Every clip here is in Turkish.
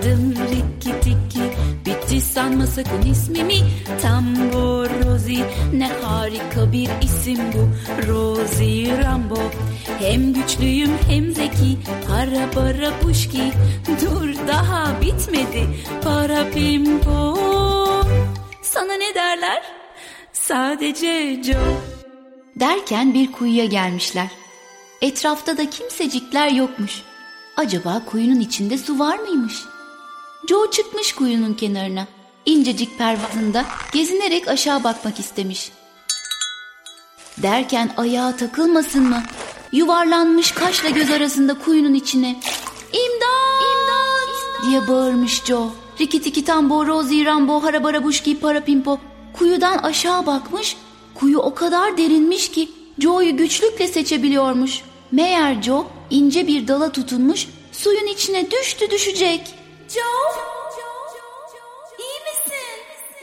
Yardım Rikki Tikki, bitti sanma sakın ismimi. Tambor Rosie, ne harika bir isim bu. Rosie Rambo, hem güçlüyüm hem zeki. Para bara buşki, dur daha bitmedi. Para pimpo, sana ne derler? Sadece Joe. Derken bir kuyuya gelmişler. Etrafta da kimsecikler yokmuş. Acaba kuyunun içinde su var mıymış? Joe çıkmış kuyunun kenarına. İncecik pervanında gezinerek aşağı bakmak istemiş. Derken ayağa takılmasın mı? Yuvarlanmış kaşla göz arasında kuyunun içine. "İmdat! İmdat!" diye bağırmış Joe. Rikki Tikki Tambo, Rosie Rambo, Harabara Buşki, Parapimpo kuyudan aşağı bakmış. Kuyu o kadar derinmiş ki Joe'yu güçlükle seçebiliyormuş. Meğer Joe ince bir dala tutunmuş, suyun içine düşecek. Joe, iyi misin?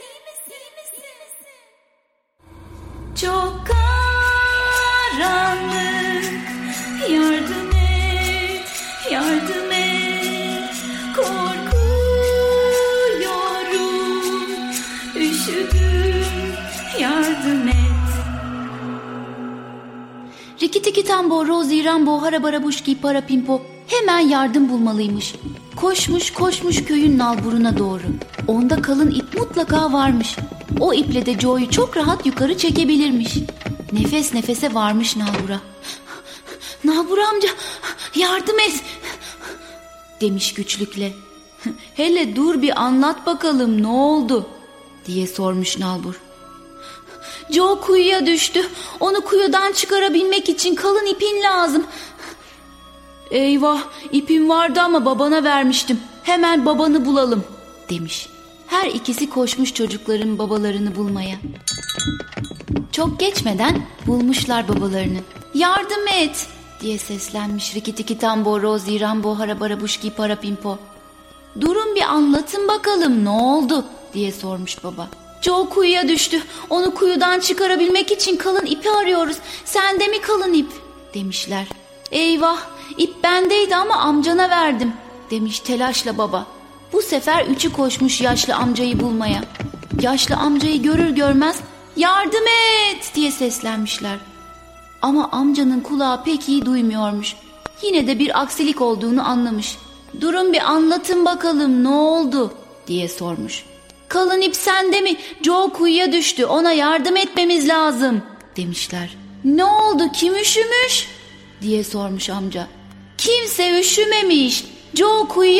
Çok karanlık, yardım et, yardım et. Korkuyorum, üşüdüm, yardım et. Rikki Tikki Tambo, Rosie Rambo, Harabara Buşki, Parapimpo hemen yardım bulmalıymış. Koşmuş köyün nalburuna doğru. Onda kalın ip mutlaka varmış. O iple de Joe'yu çok rahat yukarı çekebilirmiş. Nefes nefese varmış nalbura. "Nalbur amca, yardım et!" demiş güçlükle. "Hele dur bir anlat bakalım, ne oldu?" diye sormuş nalbur. "Joe kuyuya düştü. Onu kuyudan çıkarabilmek için kalın ipin lazım." "Eyvah, ipim vardı ama babana vermiştim. Hemen babanı bulalım," demiş. Her ikisi koşmuş çocukların babalarını bulmaya. Çok geçmeden bulmuşlar babalarını. "Yardım et!" diye seslenmiş Rikki Tikki Tambo, Rosie Rambo, Harabara Buşki, Parapimpo. "Durun bir anlatın bakalım, ne oldu?" diye sormuş baba. "Joe kuyuya düştü. Onu kuyudan çıkarabilmek için kalın ipi arıyoruz. Sende mi kalın ip?" demişler. "Eyvah, ip bendeydi ama amcana verdim," demiş telaşla baba. Bu sefer üçü koşmuş yaşlı amcayı bulmaya. Yaşlı amcayı görür görmez "Yardım et!" diye seslenmişler. Ama amcanın kulağı pek iyi duymuyormuş. Yine de bir aksilik olduğunu anlamış. "Durun bir anlatın bakalım, ne oldu?" diye sormuş. "Kalın ip sende mi? Joe kuyuya düştü. Ona yardım etmemiz lazım," demişler. "Ne oldu? Kim üşümüş?" diye sormuş amca. "Kimse üşümemiş. Joe kuyuya